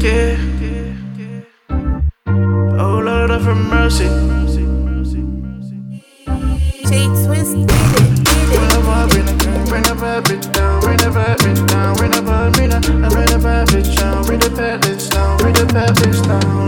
Oh Lord, have mercy. J-Twist did it. Bring the bad bitch down, bring the bad bitch down, bring the bad bitch down, bring the bad bitch down, bring the bad bitch down, bring the bad bitch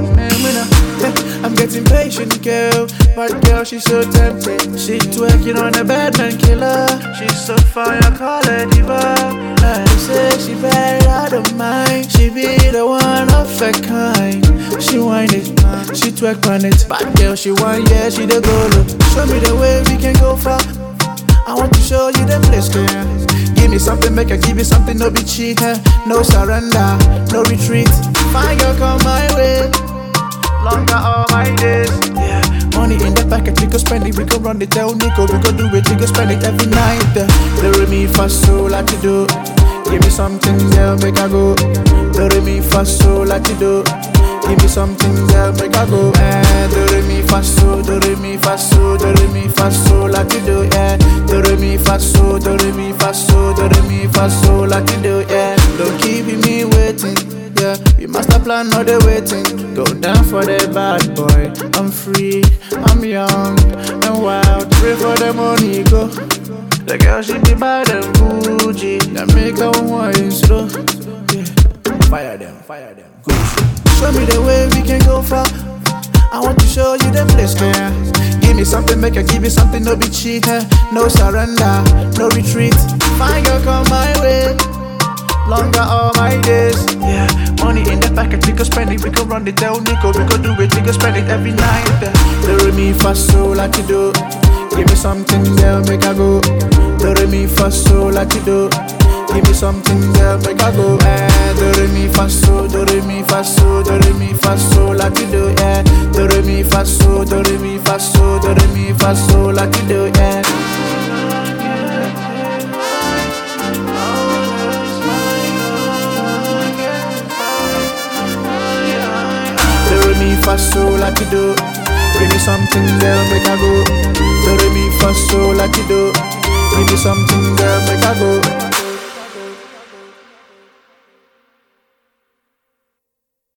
down. I'm getting patient, girl. But girl, she's so tempting. She twerking on a bad man killer. She's so fire, call her diva. I say she bad, I don't mind. She be the one of a kind. She whine it, she twerk on it. Bad girl, she whine, yeah, she the go look. Show me the way we can go far. I want to show you the place, girl. Give me something, make I give you something, no be cheat, no surrender, no retreat. Fine girl, come my way. Longer all my days, yeah. Money in the pocket, we go spend it, we go run it down, Nico, we go do it, we go spend it every night. The re mi fa so like you do. Give me something, girl, make I go. The re mi fa so like you do. Give me something, girl, make I go. Do re mi fa so, do re mi fa so, do re mi fa so like you do, yeah. Do re mi fa so, do re mi fa so, do re mi fa so like you do, yeah. Don't keep me waiting. Yeah, we master plan, not the waiting. Go down for the bad boy. I'm free, I'm young and wild. Pray for the money, go. The girl she be bad and bougie. That make her wine slow. Yeah, fire them, good. Show me the way we can go far. I want to show you the place, girl. Give me something, make I give you something, no be cheat, no surrender, no retreat. Fine girl, come my way. Longer all my days, yeah. Money in the pocket, we go spend it, we go run it down, Nico, we go do it, we go spend it every night. The re mi fa so like you do. Give me something, girl, make I go. The re mi fa so like you do. Give me something, girl, make I go. The re mi fa so, do re mi fa so, do re mi fa so like you do, yeah. The re mi fa so, do re mi fa so, do re mi fa so like you do, yeah. Fa so like you do. Give me something, girl, make I go. Do re mi fa so like you do. Give me something, girl, make I go.